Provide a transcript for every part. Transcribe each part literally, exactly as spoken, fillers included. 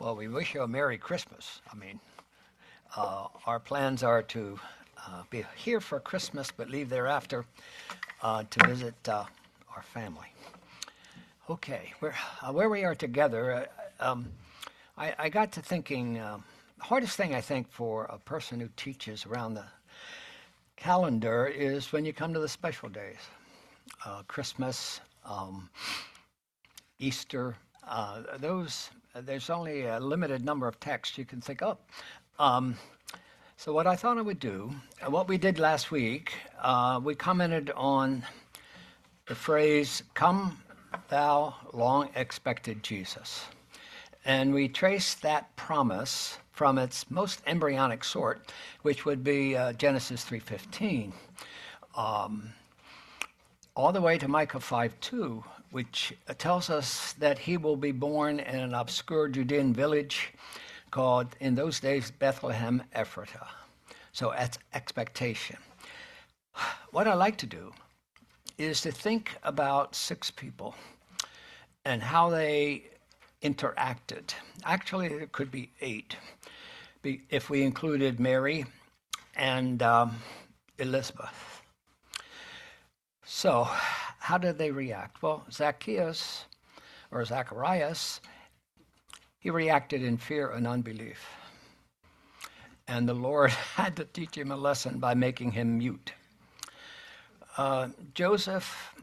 Well, we wish you a Merry Christmas. I mean, uh, our plans are to uh, be here for Christmas, but leave thereafter uh, to visit uh, our family. Okay, where, uh, where we are together, uh, um, I, I got to thinking, uh, the hardest thing I think for a person who teaches around the calendar is when you come to the special days. Uh, Christmas, um, Easter, uh, those, there's only a limited number of texts you can think of. Um, so what I thought I would do, uh, what we did last week, uh, we commented on the phrase, "Come thou long expected Jesus." And we traced that promise from its most embryonic sort, which would be uh, Genesis three fifteen, um, all the way to Micah five two, which tells us that he will be born in an obscure Judean village called, in those days, Bethlehem Ephratah. So that's expectation. What I like to do is to think about six people and how they interacted. Actually, it could be eight, if we included Mary and um, Elizabeth. So, how did they react? Well, Zacchaeus, or Zacharias, he reacted in fear and unbelief. And the Lord had to teach him a lesson by making him mute. Uh, Joseph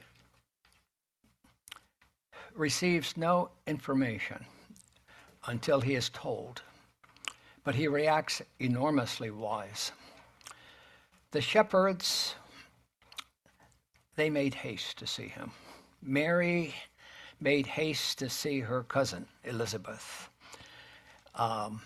receives no information until he is told, but he reacts enormously wise. The shepherds, they made haste to see him. Mary made haste to see her cousin, Elizabeth. Um,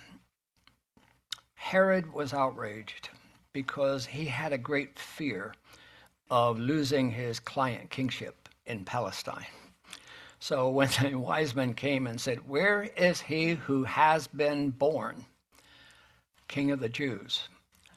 Herod was outraged because he had a great fear of losing his client kingship in Palestine. So when the wise men came and said, "Where is he who has been born King of the Jews?"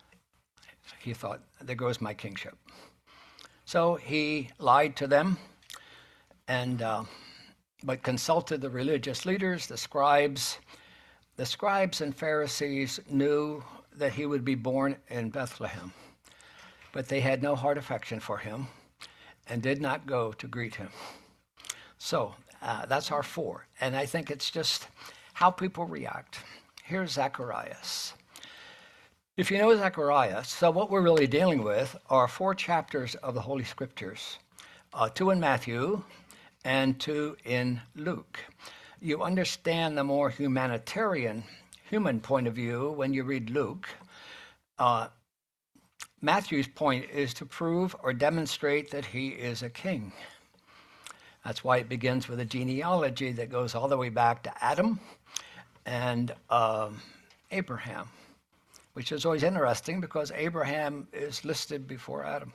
he thought, there goes my kingship. So he lied to them, and uh, but consulted the religious leaders, the scribes. The scribes and Pharisees knew that he would be born in Bethlehem, but they had no heart affection for him and did not go to greet him. So uh, that's our four. And I think it's just how people react. Here's Zacharias. If you know Zacharias, so what we're really dealing with are four chapters of the Holy Scriptures, uh, two in Matthew and two in Luke. You understand the more humanitarian, human point of view when you read Luke. Uh, Matthew's point is to prove or demonstrate that he is a king. That's why it begins with a genealogy that goes all the way back to Adam and uh, Abraham, which is always interesting because Abraham is listed before Adam.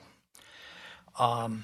Um,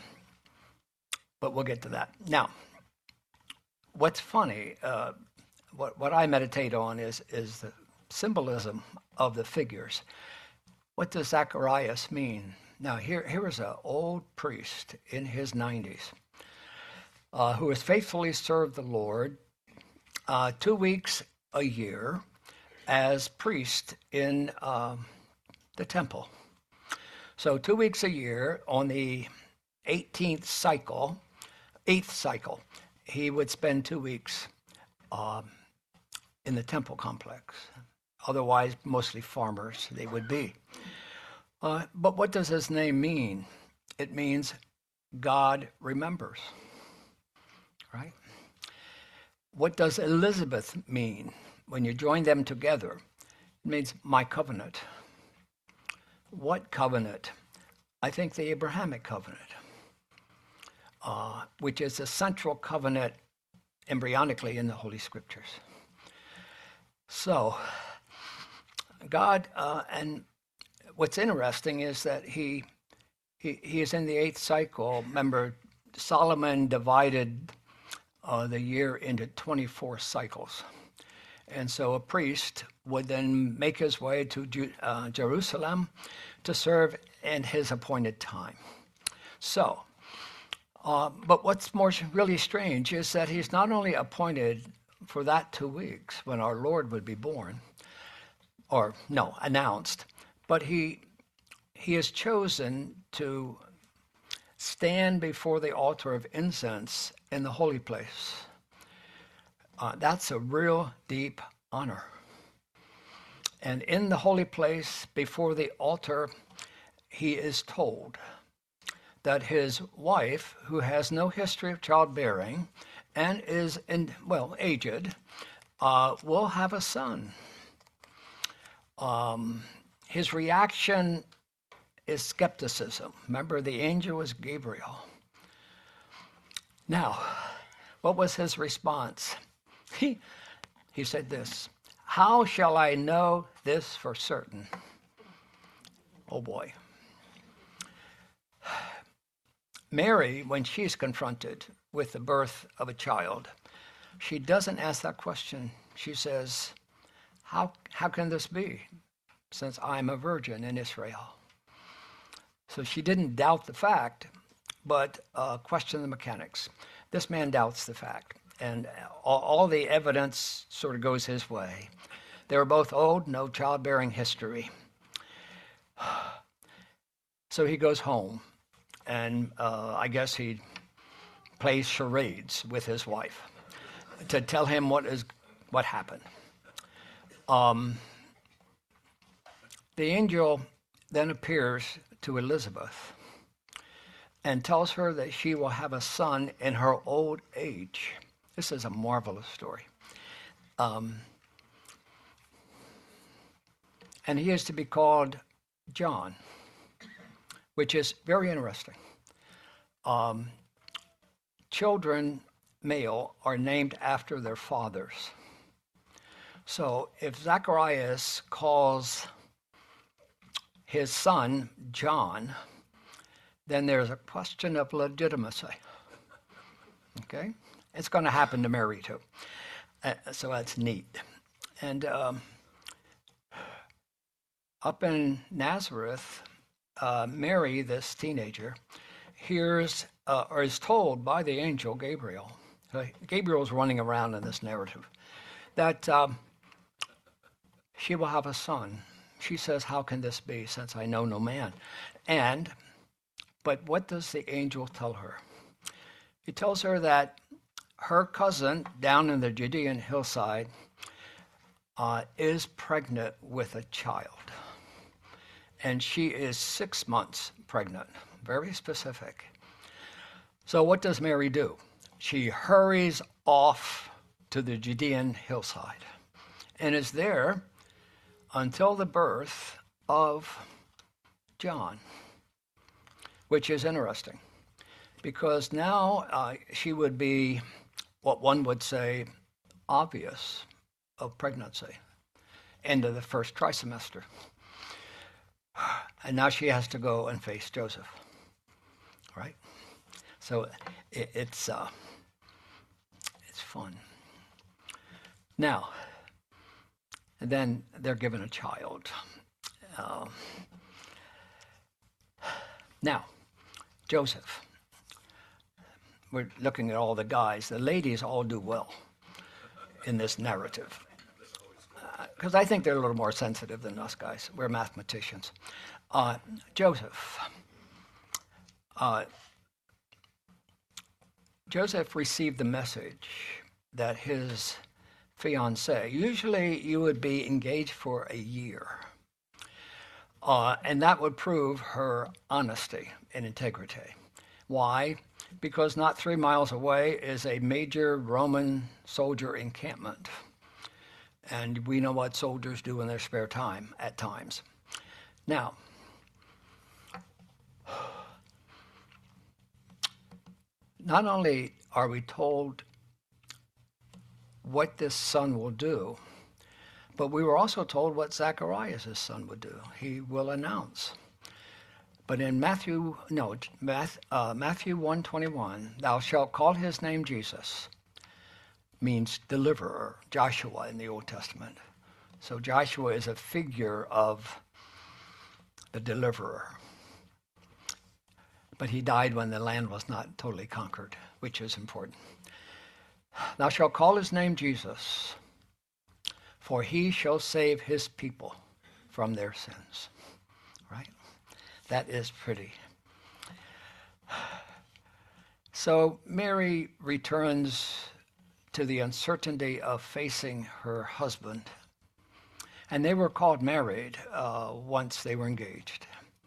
but we'll get to that. Now, what's funny, uh, what, what I meditate on is, is the symbolism of the figures. What does Zacharias mean? Now, here, here is an old priest in his nineties uh, who has faithfully served the Lord uh, two weeks a year as priest in uh, the temple. So two weeks a year on the eighteenth cycle, eighth cycle, he would spend two weeks um, in the temple complex. Otherwise, mostly farmers they would be. Uh, but what does his name mean? It means God remembers, right? What does Elizabeth mean? When you join them together, it means my covenant. What covenant? I think the Abrahamic covenant, uh, which is a central covenant embryonically in the Holy Scriptures. So, God, uh, and what's interesting is that he, he he is in the eighth cycle. Remember, Solomon divided uh, the year into twenty-four cycles. And so a priest would then make his way to uh, Jerusalem to serve in his appointed time. So, uh, but what's more really strange is that he's not only appointed for that two weeks when our Lord would be born, or no, announced. But he he is chosen to stand before the altar of incense in the holy place. Uh, that's a real deep honor. And in the holy place before the altar, he is told that his wife, who has no history of childbearing and is, in, well, aged, uh, will have a son. Um, his reaction is skepticism. Remember, the angel was Gabriel. Now, what was his response? He, he said this, "How shall I know this for certain?" Oh boy. Mary, when she's confronted with the birth of a child, she doesn't ask that question. She says, how, how can this be, since I'm a virgin in Israel? So she didn't doubt the fact, but uh, questioned the mechanics. This man doubts the fact, and all, all the evidence sort of goes his way. They were both old, no childbearing history. So he goes home, and uh, I guess he plays charades with his wife to tell him what is what happened. Um, the angel then appears to Elizabeth and tells her that she will have a son in her old age. This is a marvelous story. Um, and he is to be called John, which is very interesting. Um, children, male, are named after their fathers. So if Zacharias calls his son John, then there's a question of legitimacy. Okay? It's going to happen to Mary too. Uh, so that's neat. And um, up in Nazareth, uh, Mary, this teenager, hears uh, or is told by the angel Gabriel. So Gabriel's running around in this narrative that um, she will have a son. She says, "How can this be, since I know no man?" And, but what does the angel tell her? He tells her that her cousin down in the Judean hillside uh, is pregnant with a child. And she is six months pregnant, very specific. So what does Mary do? She hurries off to the Judean hillside and is there until the birth of John, which is interesting because now uh, she would be what one would say obvious of pregnancy, end of the first trimester. And now she has to go and face Joseph, right? So it, it's uh, it's fun. Now, and then they're given a child. Um, now, Joseph. We're looking at all the guys. The ladies all do well in this narrative. Because uh, I think they're a little more sensitive than us guys. We're mathematicians. Uh, Joseph. Uh, Joseph received the message that his fiancée, usually you would be engaged for a year, uh, and that would prove her honesty and integrity. Why? Because not three miles away is a major Roman soldier encampment. And we know what soldiers do in their spare time at times. Now, not only are we told what this son will do, but we were also told what Zacharias' son would do. He will announce. But in Matthew, no, Math, uh, Matthew one twenty-one, thou shalt call his name Jesus, means deliverer, Joshua in the Old Testament. So Joshua is a figure of the deliverer. But he died when the land was not totally conquered, which is important. Thou shalt call his name Jesus, for he shall save his people from their sins. Right? That is pretty. So Mary returns to the uncertainty of facing her husband. And they were called married uh, once they were engaged.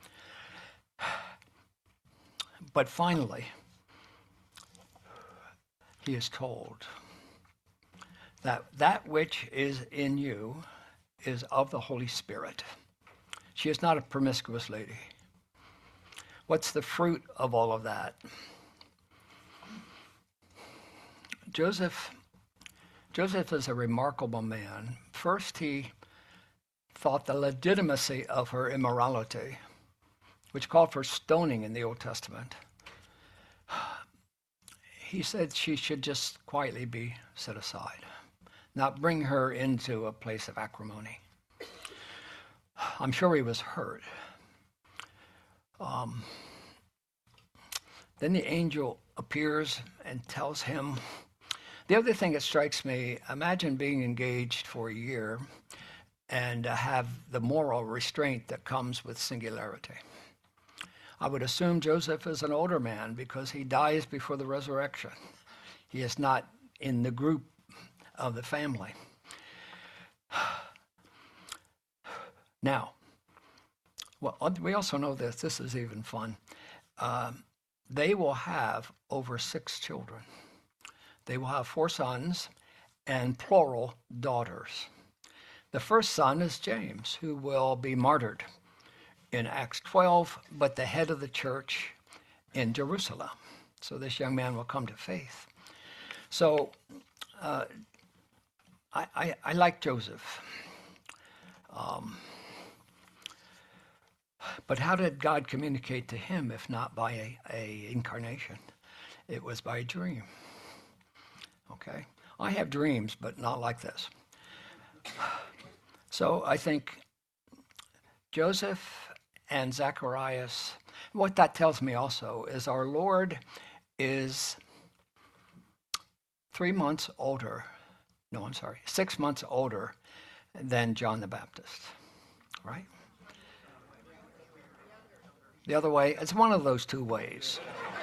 But finally, he is told that that which is in you is of the Holy Spirit. She is not a promiscuous lady. What's the fruit of all of that? Joseph, Joseph is a remarkable man. First, he thought the legitimacy of her immorality, which called for stoning in the Old Testament. He said she should just quietly be set aside, not bring her into a place of acrimony. I'm sure he was hurt. Um, then the angel appears and tells him. The other thing that strikes me, imagine being engaged for a year and uh, have the moral restraint that comes with singularity. I would assume Joseph is an older man because he dies before the resurrection. He is not in the group of the family. Now, well, we also know this. This is even fun. Uh, they will have over six children. They will have four sons and plural daughters. The first son is James, who will be martyred in Acts twelve, but the head of the church in Jerusalem. So this young man will come to faith. So uh, I, I, I like Joseph. Um, but how did God communicate to him if not by a, a incarnation? It was by a dream. Okay? I have dreams, but not like this. So I think Joseph and Zacharias, what that tells me also is our Lord is three months older, no, I'm sorry, six months older than John the Baptist, right? The other way, it's one of those two ways.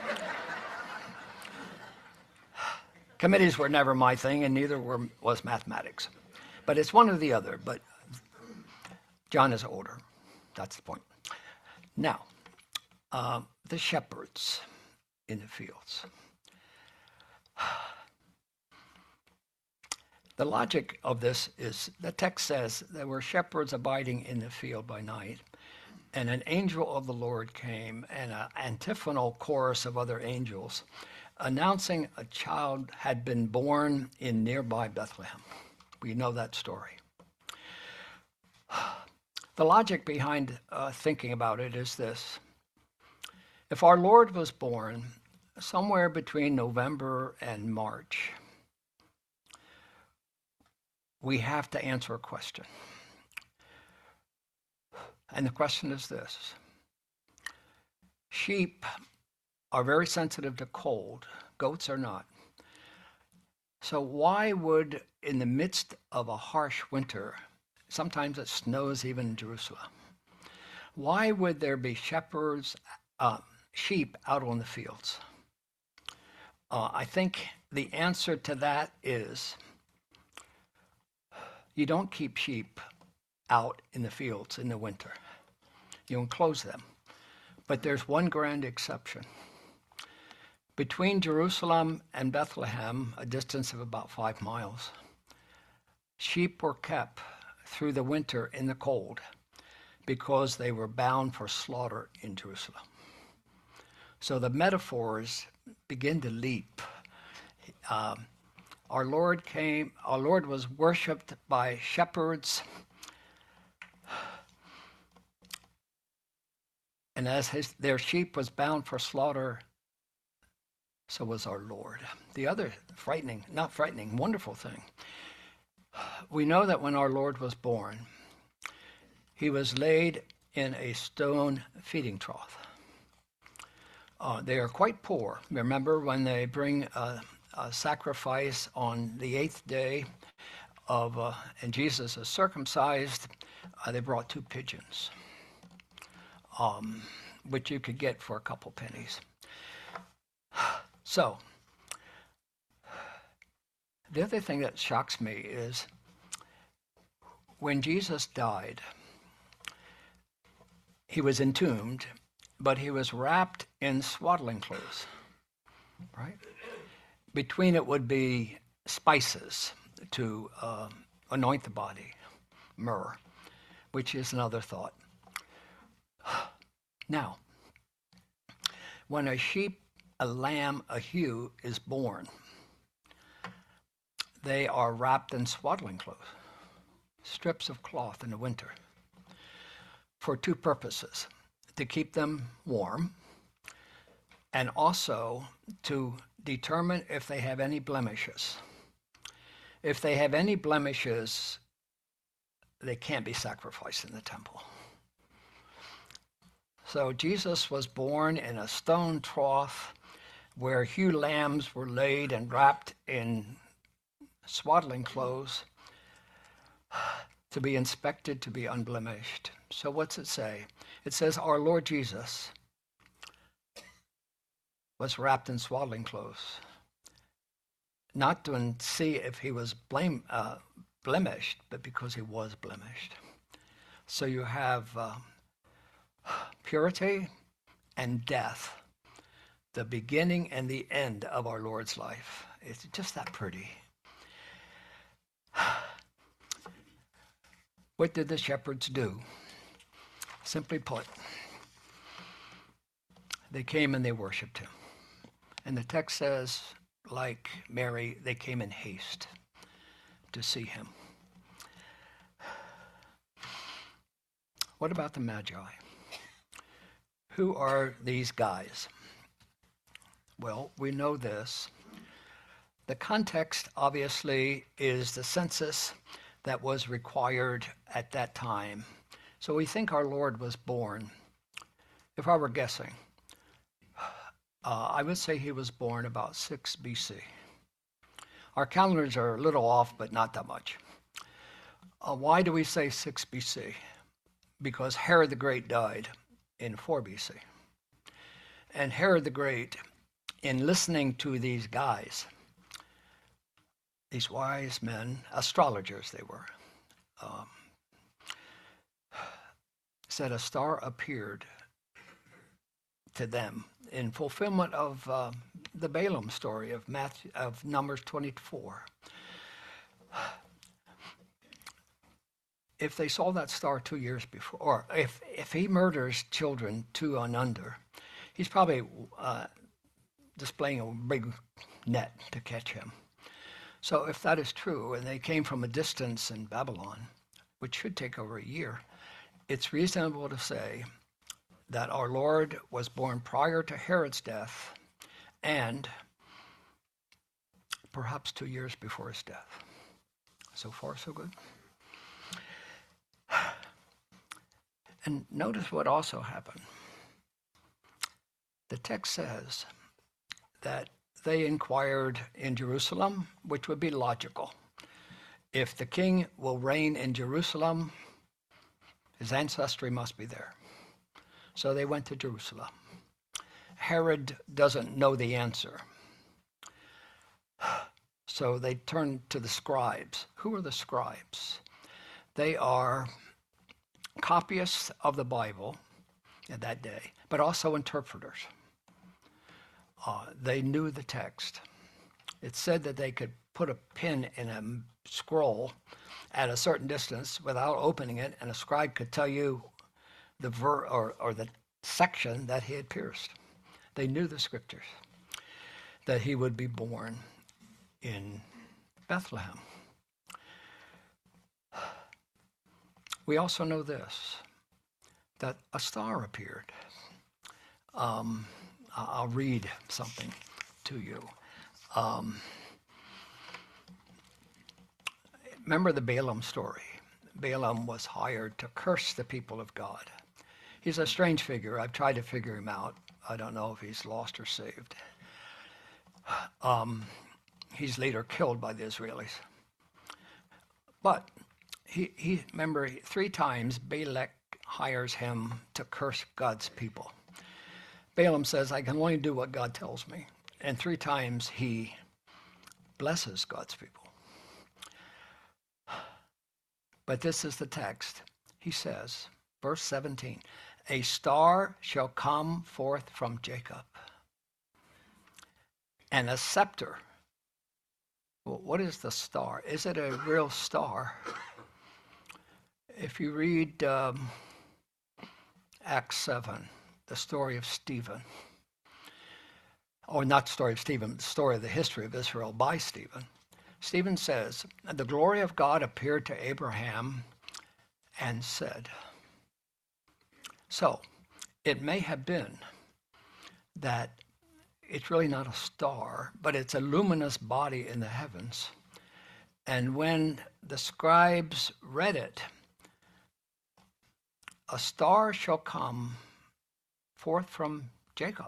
Committees were never my thing, and neither were, was mathematics. But it's one or the other, but John is older. That's the point. Now, uh, the shepherds in the fields. The logic of this is, the text says, there were shepherds abiding in the field by night, and an angel of the Lord came, and an antiphonal chorus of other angels announcing a child had been born in nearby Bethlehem. We know that story. The logic behind uh, thinking about it is this. If our Lord was born somewhere between November and March, we have to answer a question. And the question is this. Sheep are very sensitive to cold. Goats are not. So why would, in the midst of a harsh winter, sometimes it snows even in Jerusalem, why would there be shepherds, uh, sheep out on the fields? Uh, I think the answer to that is you don't keep sheep out in the fields in the winter. You enclose them. But there's one grand exception. Between Jerusalem and Bethlehem, a distance of about five miles, sheep were kept through the winter in the cold because they were bound for slaughter in Jerusalem. So the metaphors begin to leap. Um, our Lord came, our Lord was worshipped by shepherds, and as his, their sheep was bound for slaughter, so was our Lord. The other frightening, not frightening, wonderful thing, we know that when our Lord was born, he was laid in a stone feeding trough. Uh, they are quite poor. Remember when they bring uh, uh, sacrifice on the eighth day of, uh, and Jesus is circumcised, uh, they brought two pigeons, um, which you could get for a couple pennies. So, the other thing that shocks me is when Jesus died, he was entombed, but he was wrapped in swaddling clothes, right? Between it would be spices to uh, anoint the body, myrrh, which is another thought. Now, when a sheep, a lamb, a ewe is born, they are wrapped in swaddling clothes, strips of cloth in the winter, for two purposes: to keep them warm, and also to determine if they have any blemishes. If they have any blemishes, they can't be sacrificed in the temple. So Jesus was born in a stone trough where ewe lambs were laid and wrapped in swaddling clothes to be inspected, to be unblemished. So what's it say? It says our Lord Jesus was wrapped in swaddling clothes, not to see if he was blame, uh, blemished, but because he was blemished. So you have uh, purity and death, the beginning and the end of our Lord's life. It's just that pretty. What did the shepherds do? Simply put, they came and they worshiped him. And the text says, like Mary, they came in haste to see him. What about the Magi? Who are these guys? Well, we know this. The context, obviously, is the census that was required at that time. So we think our Lord was born. If I were guessing, uh, I would say he was born about six B C. Our calendars are a little off, but not that much. Uh, why do we say six B C? Because Herod the Great died in four B C. And Herod the Great, in listening to these guys, these wise men, astrologers they were, um, said a star appeared to them in fulfillment of uh, the Balaam story of Matthew, of Numbers twenty-four. If they saw that star two years before, or if, if he murders children two and under, he's probably uh, displaying a big net to catch him. So if that is true, and they came from a distance in Babylon, which should take over a year, it's reasonable to say that our Lord was born prior to Herod's death and perhaps two years before his death. So far, so good. And notice what also happened. The text says that they inquired in Jerusalem, which would be logical. If the king will reign in Jerusalem, his ancestry must be there. So they went to Jerusalem. Herod doesn't know the answer. So they turned to the scribes. Who are the scribes? They are copyists of the Bible in that day, but also interpreters. Uh, they knew the text. It said that they could put a pin in a scroll at a certain distance without opening it, and a scribe could tell you the ver or, or the section that he had pierced. They knew the scriptures, that he would be born in Bethlehem. We also know this, that a star appeared. Um, I'll read something to you. Um, remember the Balaam story? Balaam was hired to curse the people of God. He's a strange figure. I've tried to figure him out. I don't know if he's lost or saved. Um, he's later killed by the Israelis. But he, he remember, three times Balak hires him to curse God's people. Balaam says, I can only do what God tells me. And three times he blesses God's people. But this is the text. He says, verse seventeen, a star shall come forth from Jacob, and a scepter. Well, what is the star? Is it a real star? If you read um, Acts seven, the story of Stephen, or not story of Stephen, the story of the history of Israel by Stephen, Stephen says, the glory of God appeared to Abraham and said. So, it may have been that it's really not a star, but it's a luminous body in the heavens. And when the scribes read it, a star shall come forth from Jacob,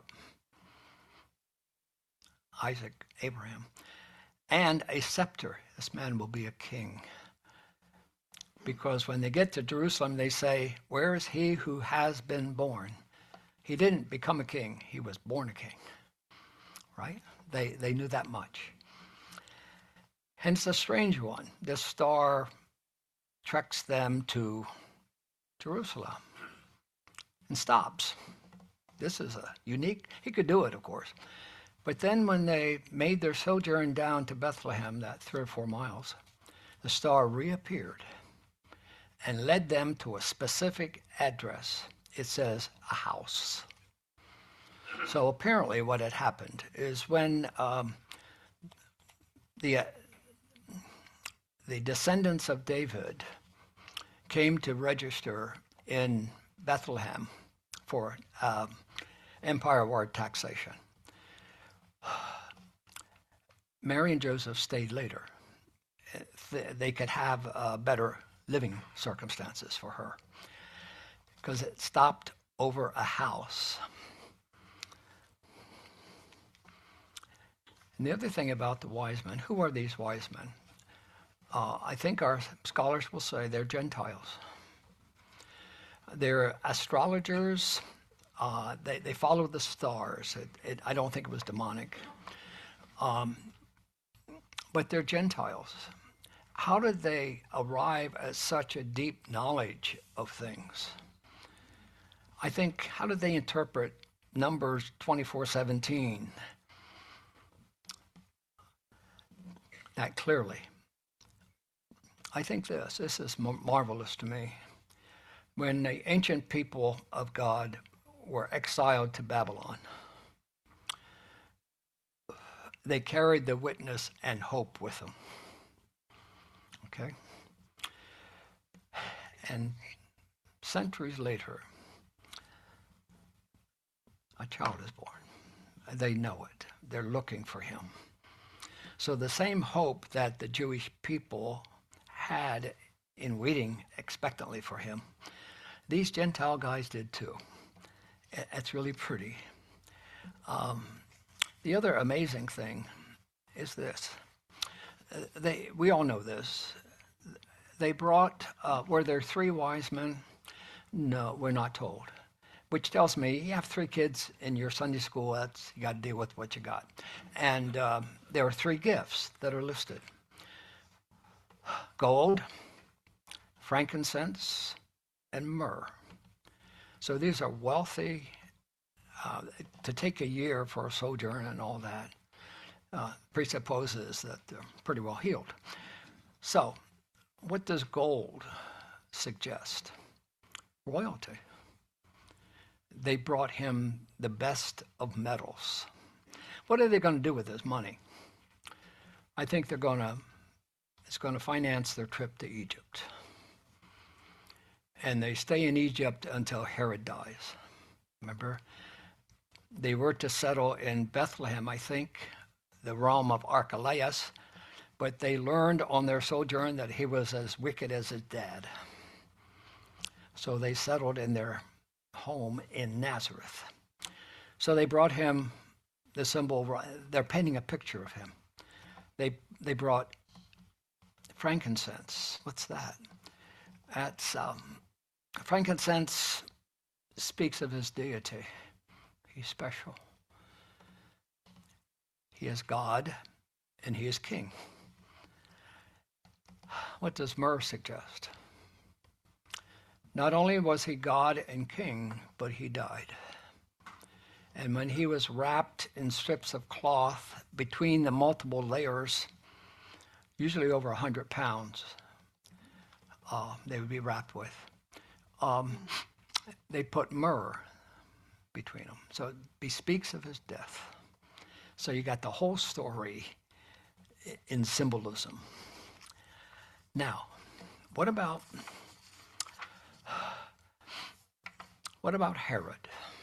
Isaac, Abraham, and a scepter. This man will be a king. Because when they get to Jerusalem, they say, where is he who has been born? He didn't become a king. He was born a king. Right? They, they knew that much. Hence the strange one. This star treks them to Jerusalem and stops. This is a unique, he could do it, of course. But then when they made their sojourn down to Bethlehem, that three or four miles, the star reappeared and led them to a specific address. It says a house. So apparently what had happened is when um, the, uh, the descendants of David came to register in Bethlehem for uh, empire-wide taxation, Mary and Joseph stayed later. They could have uh, better living circumstances for her because it stopped over a house. And the other thing about the wise men, who are these wise men? Uh, I think our scholars will say they're Gentiles. They're astrologers. Uh, they, they follow the stars. It, it, I don't think it was demonic. Um, but they're Gentiles. How did they arrive at such a deep knowledge of things? I think, how did they interpret Numbers twenty-four seventeen that clearly? I think this, this is marvelous to me. When the ancient people of God were exiled to Babylon, they carried the witness and hope with them. Okay? And centuries later, a child is born. They know it. They're looking for him. So the same hope that the Jewish people had in waiting expectantly for him, these Gentile guys did too. It's really pretty. Um, the other amazing thing is this. They, we all know this. They brought, uh, were there three wise men? No, we're not told. Which tells me you have three kids in your Sunday school, that's, you got to deal with what you got. And uh, there are three gifts that are listed. Gold, frankincense, and myrrh. So these are wealthy, uh, to take a year for a sojourn and all that uh, presupposes that they're pretty well healed. So what does gold suggest? Royalty. They brought him the best of metals. What are they going to do with this money? I think they're going to, it's going to finance their trip to Egypt. And they stay in Egypt until Herod dies. Remember? They were to settle in Bethlehem, I think, the realm of Archelaus, but they learned on their sojourn that he was as wicked as his dad. So they settled in their home in Nazareth. So they brought him the symbol, they're painting a picture of him. They they brought frankincense. What's that? That's um, frankincense speaks of his deity. He's special. He is God, and he is king. What does myrrh suggest? Not only was he God and king, but he died. And when he was wrapped in strips of cloth between the multiple layers, usually over one hundred pounds, uh, they would be wrapped with, um, they put myrrh between them. So it bespeaks of his death. So you got the whole story in symbolism. Now, what about what about Herod?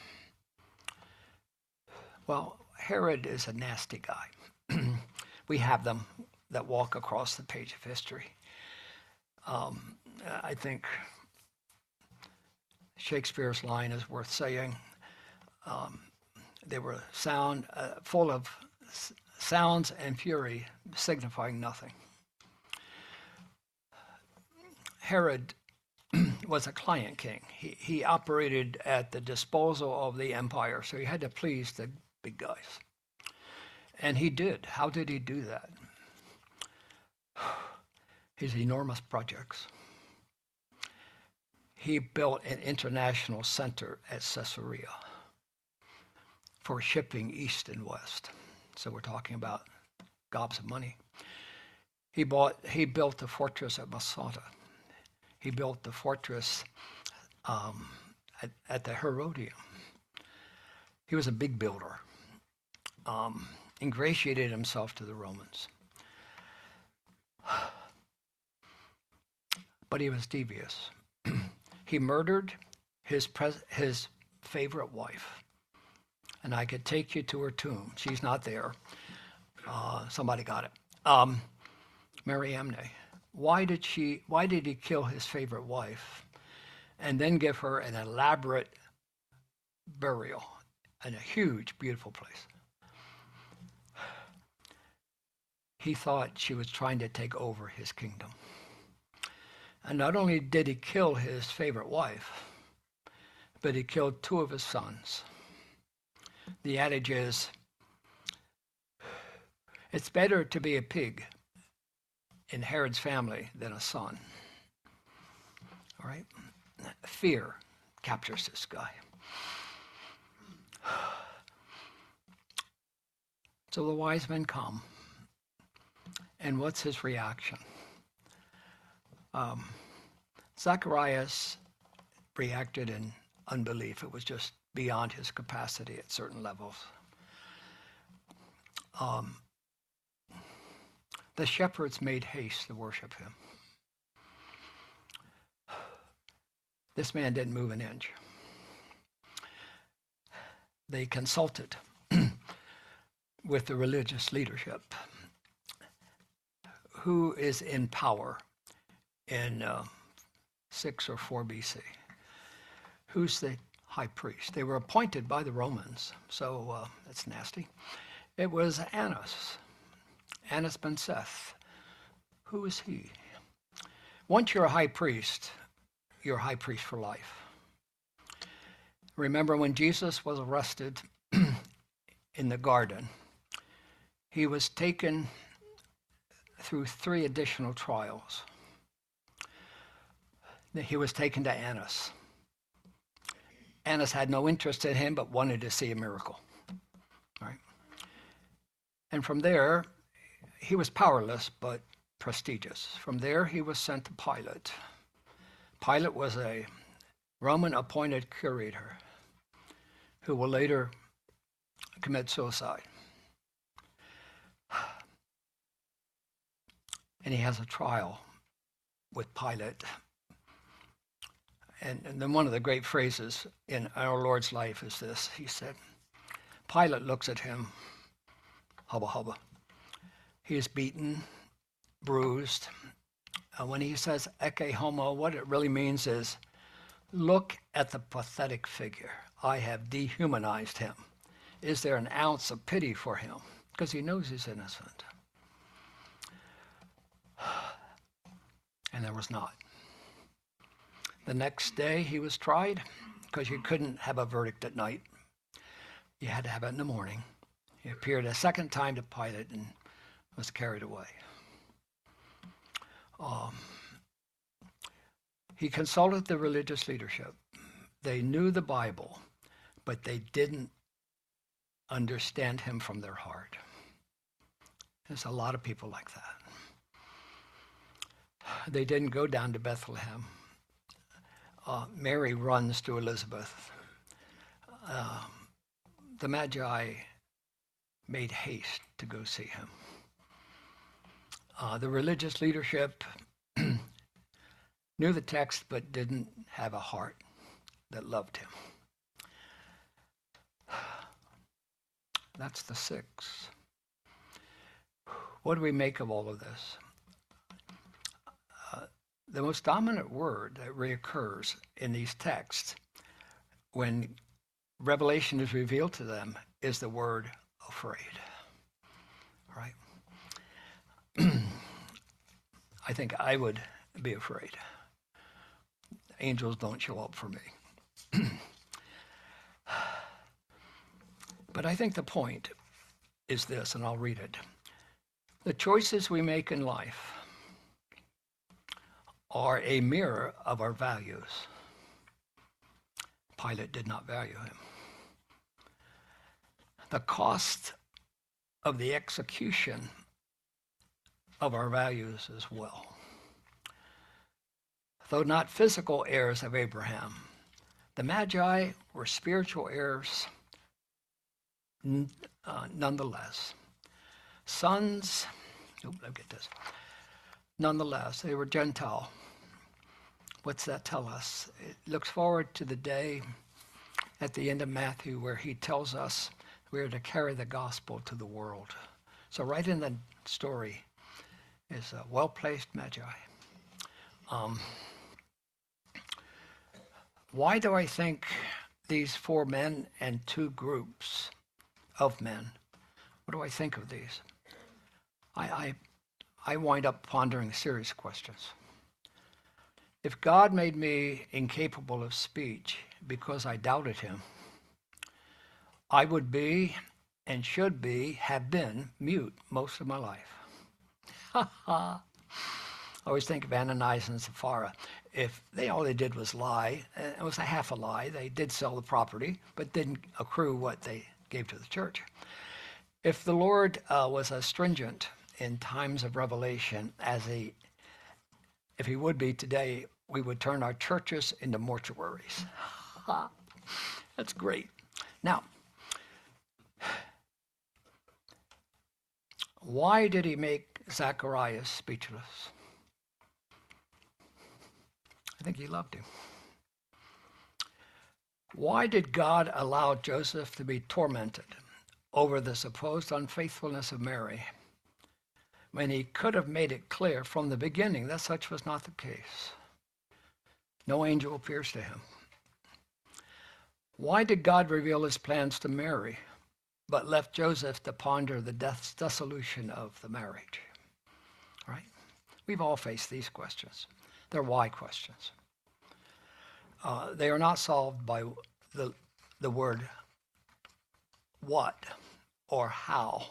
Well, Herod is a nasty guy. We have them that walk across the page of history. Um, I think Shakespeare's line is worth saying. Um, they were sound, uh, full of s- sounds and fury, signifying nothing. Herod was a client king. He, he operated at the disposal of the empire, so he had to please the big guys. And he did. How did he do that? His enormous projects. He built an international center at Caesarea for shipping east and west. So we're talking about gobs of money. He bought. He built the fortress at Masada. He built the fortress um, at, at the Herodium. He was a big builder. Um, ingratiated himself to the Romans. But he was devious. He murdered his pres- his favorite wife. And I could take you to her tomb. She's not there. Uh, somebody got it. Um, Mariamne. Why did she? Why did he kill his favorite wife, and then give her an elaborate burial in a huge, beautiful place? He thought she was trying to take over his kingdom. And not only did he kill his favorite wife, but he killed two of his sons. The adage is, it's better to be a pig in Herod's family than a son. All right? Fear captures this guy. So the wise men come. And what's his reaction? Um, Zacharias reacted in unbelief. It was just beyond his capacity at certain levels. Um, the shepherds made haste to worship him. This man didn't move an inch. They consulted with the religious leadership. Who is in power in uh, six or four B C? Who's the high priest? They were appointed by the Romans, so uh, that's nasty. It was Annas, Annas ben Seth. Who is he? Once you're a high priest, you're a high priest for life. Remember when Jesus was arrested in the garden, he was taken through three additional trials. He was taken to Annas. Annas had no interest in him, but wanted to see a miracle. Right? And from there, he was powerless, but prestigious. From there, he was sent to Pilate. Pilate was a Roman-appointed curator who will later commit suicide. And he has a trial with Pilate. And, and then one of the great phrases in our Lord's life is this. He said, Pilate looks at him, hubba hubba. He is beaten, bruised. Uh, when he says ecce homo, what it really means is, look at the pathetic figure. I have dehumanized him. Is there an ounce of pity for him? Because he knows he's innocent. And there was not. The next day he was tried, because you couldn't have a verdict at night. You had to have it in the morning. He appeared a second time to Pilate and was carried away. Um, he consulted the religious leadership. They knew the Bible, but they didn't understand him from their heart. There's a lot of people like that. They didn't go down to Bethlehem. Uh, Mary runs to Elizabeth. Uh, the Magi made haste to go see him. Uh, the religious leadership knew the text but didn't have a heart that loved him. That's the six. What do we make of all of this? Uh, the most dominant word that reoccurs in these texts when revelation is revealed to them is the word afraid. Right? I think I would be afraid. Angels don't show up for me. But I think the point is this, and I'll read it. The choices we make in life are a mirror of our values. Pilate did not value him. The cost of the execution of our values as well. Though not physical heirs of Abraham, the Magi were spiritual heirs uh, nonetheless. Sons, oh, let me get this. Nonetheless, they were Gentile. What's that tell us? It looks forward to the day at the end of Matthew where he tells us we are to carry the gospel to the world. So right in the story is a well-placed Magi. Um, why do I think these four men and two groups of men, what do I think of these? I, I, I wind up pondering serious questions. If God made me incapable of speech because I doubted him, I would be and should be, have been mute most of my life. I always think of Ananias and Sapphira. If they all they did was lie, it was a half a lie. They did sell the property, but didn't accrue what they gave to the church. If the Lord uh, was as stringent in times of revelation as he, if he would be today, we would turn our churches into mortuaries. That's great. Now, why did he make Zacharias speechless? I think he loved him. Why did God allow Joseph to be tormented over the supposed unfaithfulness of Mary when he could have made it clear from the beginning that such was not the case? No angel appears to him. Why did God reveal his plans to Mary but left Joseph to ponder the death, dissolution of the marriage? Right? We've all faced these questions. They're why questions. Uh, they are not solved by the, the word what or how.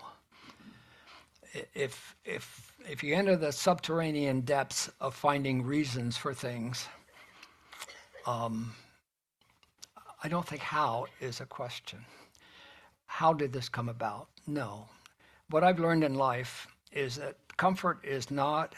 If, if, if you enter the subterranean depths of finding reasons for things, um, I don't think how is a question. How did this come about? No. What I've learned in life is that comfort is not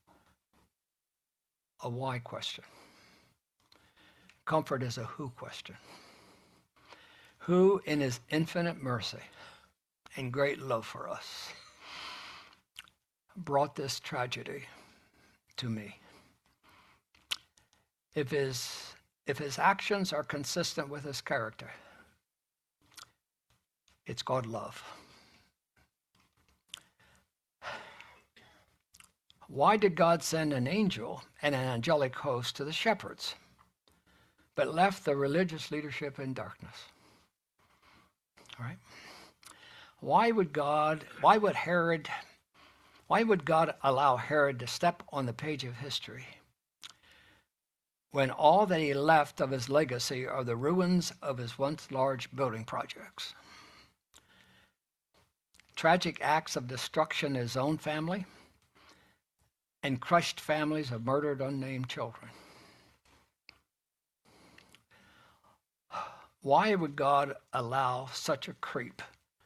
a why question. Comfort is a who question. Who, in his infinite mercy and great love for us, brought this tragedy to me? If his, if his actions are consistent with his character, it's called love. Why did God send an angel and an angelic host to the shepherds, but left the religious leadership in darkness? All right. Why would God, why would Herod, Why would God allow Herod to step on the page of history when all that he left of his legacy are the ruins of his once large building projects? Tragic acts of destruction in his own family, and crushed families of murdered unnamed children. Why would God allow such a creep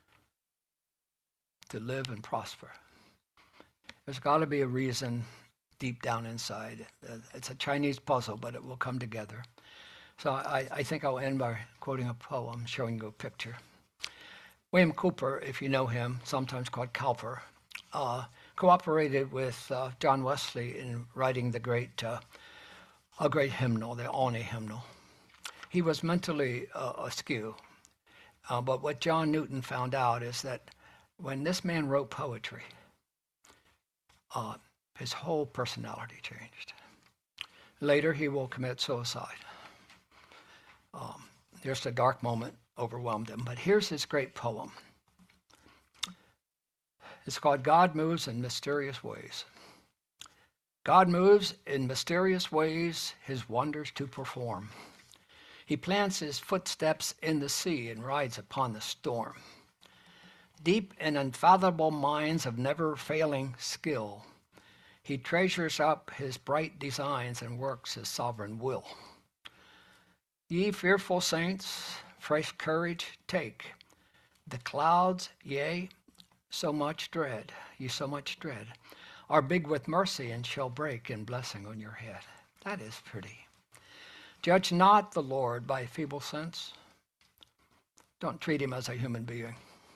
to live and prosper? There's got to be a reason deep down inside. It's a Chinese puzzle, but it will come together. So I, I think I'll end by quoting a poem, showing you a picture. William Cowper, if you know him, sometimes called Cowper, uh, cooperated with uh, John Wesley in writing the great, uh, a great hymnal, the Olney hymnal. He was mentally uh, askew, uh, but what John Newton found out is that when this man wrote poetry, uh, his whole personality changed. Later, he will commit suicide. Um, just a dark moment overwhelmed him. But here's his great poem. It's called God Moves in Mysterious Ways. God moves in mysterious ways his wonders to perform. He plants his footsteps in the sea and rides upon the storm. Deep in unfathomable minds of never-failing skill, he treasures up his bright designs and works his sovereign will. Ye fearful saints, fresh courage take. The clouds, yea, so much dread, ye so much dread, are big with mercy and shall break in blessing on your head. That is pretty. Judge not the Lord by feeble sense. Don't treat him as a human being.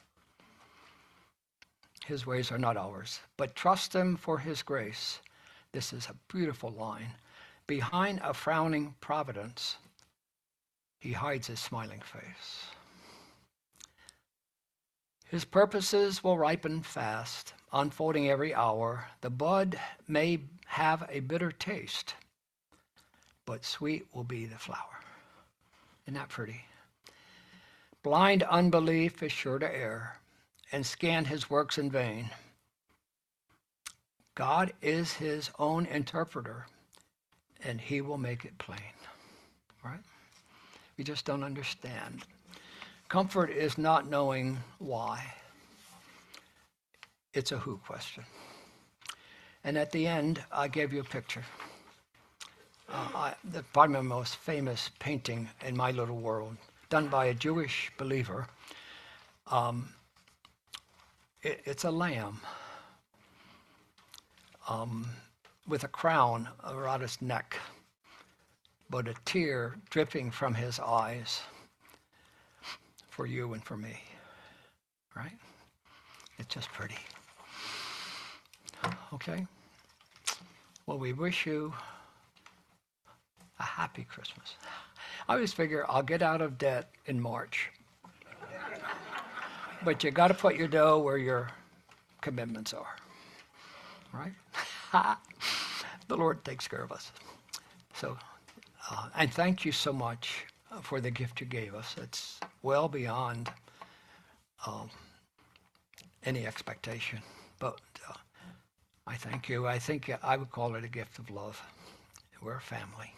His ways are not ours, but trust him for his grace. This is a beautiful line. Behind a frowning providence, he hides his smiling face. His purposes will ripen fast, unfolding every hour. The bud may have a bitter taste, but sweet will be the flower. Isn't that pretty? Blind unbelief is sure to err and scan his works in vain. God is his own interpreter, and he will make it plain. Right? We just don't understand. Comfort is not knowing why. It's a who question. And at the end, I gave you a picture. Uh, I, the, probably my most famous painting in my little world, done by a Jewish believer. Um, it, it's a lamb um, with a crown around his neck, but a tear dripping from his eyes for you and for me, right? It's just pretty. Okay? Well, we wish you a happy Christmas. I always figure I'll get out of debt in March. But you got to put your dough where your commitments are, right? The Lord takes care of us. So, uh, and thank you so much for the gift you gave us. It's well beyond um, any expectation. But uh, I thank you. I think I would call it a gift of love. We're a family.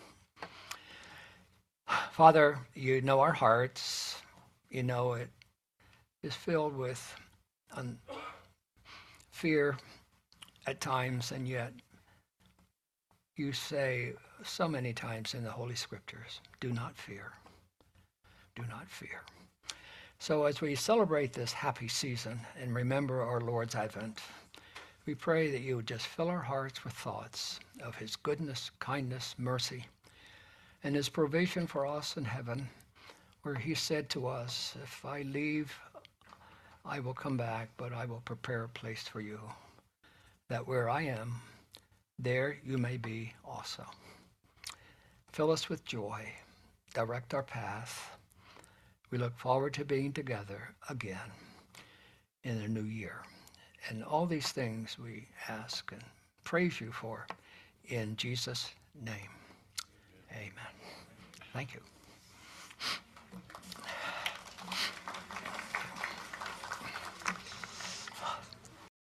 Father, you know our hearts. You know it is filled with um, fear at times, and yet you say so many times in the Holy Scriptures, do not fear. Do not fear. So as we celebrate this happy season and remember our Lord's advent, we pray that you would just fill our hearts with thoughts of his goodness, kindness, mercy, and his provision for us in heaven, where he said to us, if I leave, I will come back, but I will prepare a place for you, that where I am, there you may be also. Fill us with joy. Direct our path. We look forward to being together again in the new year. And all these things we ask and praise you for in Jesus' name. Amen. Thank you.